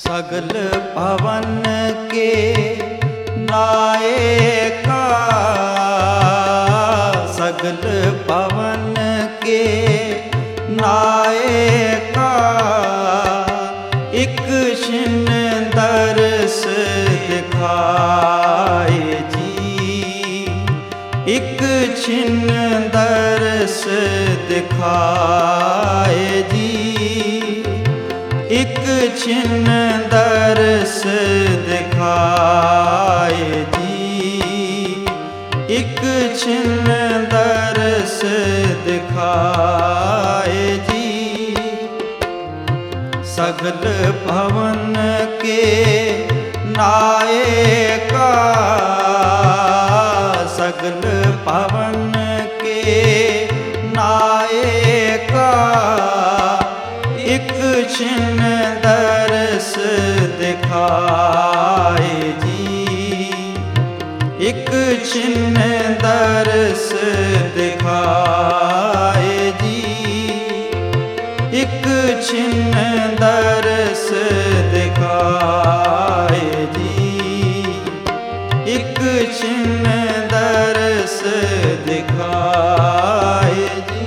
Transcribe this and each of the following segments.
सगल पवन के नायका, सगल पवन के नायका, एक छिन दरस दिखाए जी, एक छिन दरस दिखाए जी, एक छिन दरस दिखाए जी, एक छिन दरस दिखाए जी। सगल पवन के नायका, सगल पवन के नायका, एक छिन दरस दिखाए जी, एक छिन दरस दिखाए जी, एक छिन दरस दिखाए जी, एक छिन दरस दिखाए जी।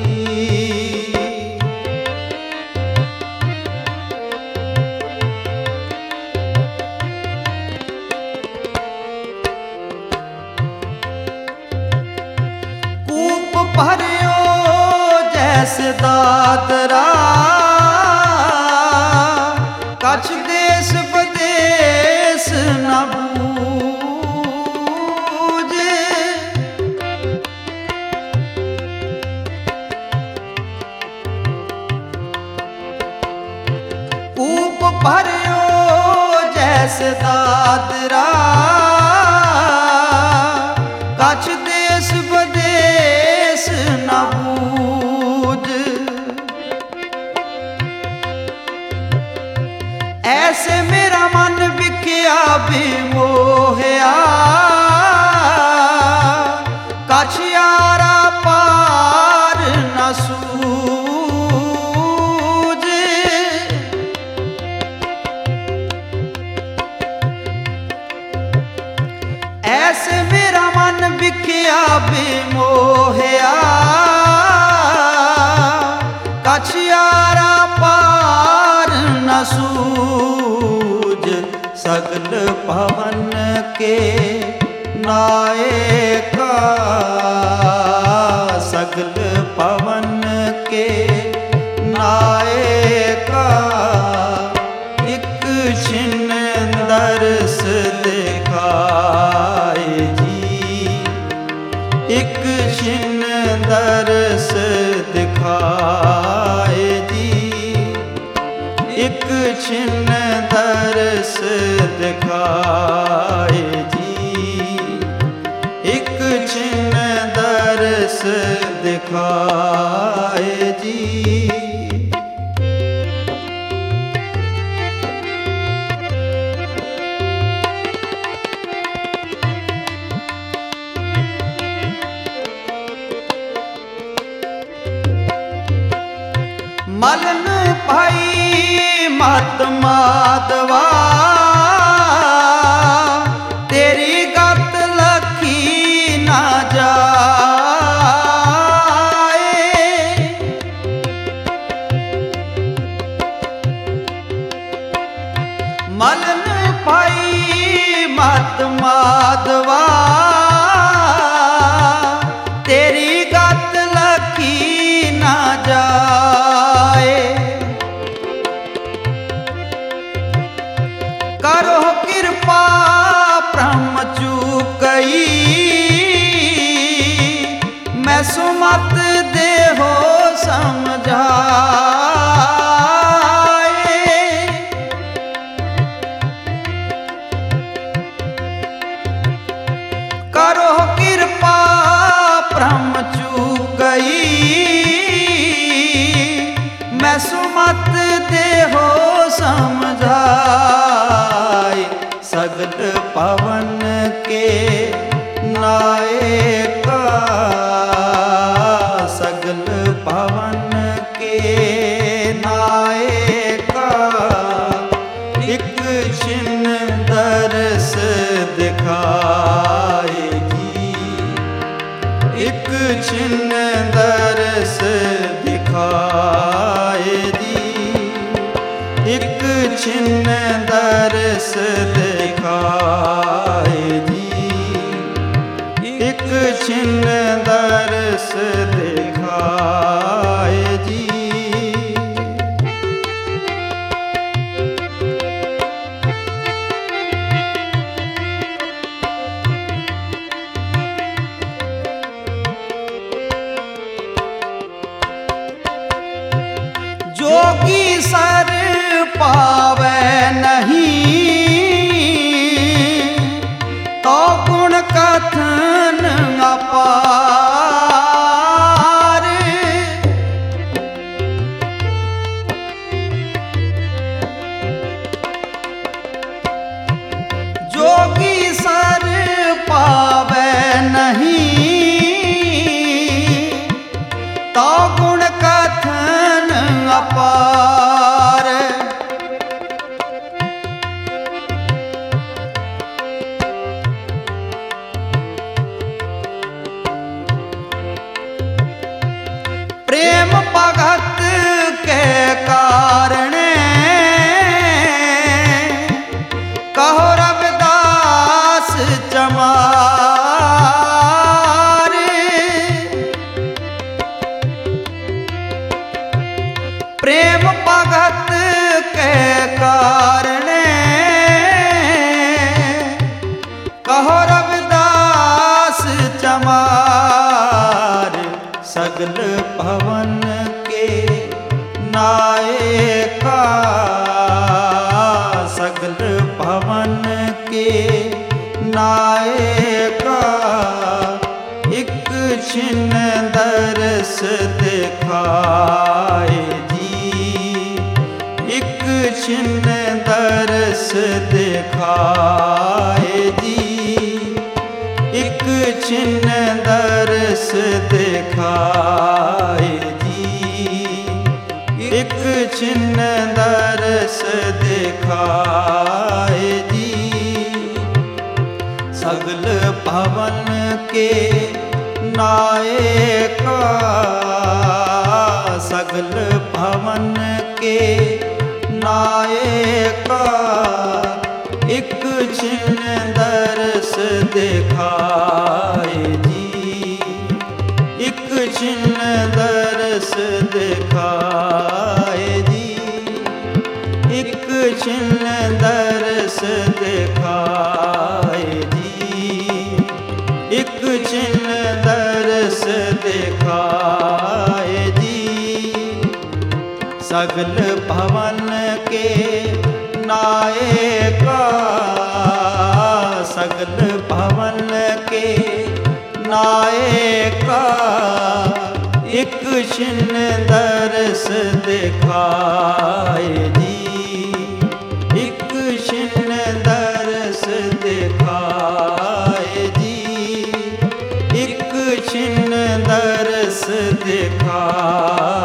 भरियो जैसे दादरा, कछ देश विदेश न बूझे, कूप भरियो जैसे दादरा, कछ देश विदेश न बूझ, ऐसे मेरा मन बिखया बेमोहया, कछ यारा पार न सूझ, ऐसे मेरा मन बिखया बेमोहया, कछ यारा पार न सूझ। सगल पवन के नायका, सगल पवन के नायका, एक छिन दरस दिखाए जी, एक छिन दरस दिखाए जी, एक छिन दरस दिखाए जी, एक छिन दरस दिखाए जी। मलन भाई मत माधवा, तेरी गत लखी ना जाए, मलन भाई मत माधवा, तेरी गत लखी ना जाए, करो कृपा ब्रह्म चूकई, मैं सुमत देहो समझाए, करो कृपा ब्रह्म चूकई, मैं सुमत देहो समझाए। सगल पवन के नायका, सगल पवन के नायका, एक जोगी सर पावे नहीं, तो गुण कथन अपार। जोगी सर पावे नहीं, तो गुण कथन अपार। प्रेम भगत के कारण कहो रविदास चमार। प्रेम भगत के कारण कहो रविदास चमार। सगल भवन के नायका, सगल भवन के नायका, एक छिन दरस दिखाए जी, एक छिन दरस दिखाए जी, एक छिन दरस दिखाए जी, एक छिन दरस दिखाए जी। सगल भवन के नायका, सगल भवन के नायका, एक छिन दरस दिखाए जी, एक छिन दरस दिखाए जी, एक छिन दरस दिखाए जी, एक छिन दरस दिखाए जी। सगल भवन के नायका, सगल भवन के नायका, एक छिन दरस दिखाए जी, एक छिन दरस दिखाए जी, एक छिन दरस दिखाए।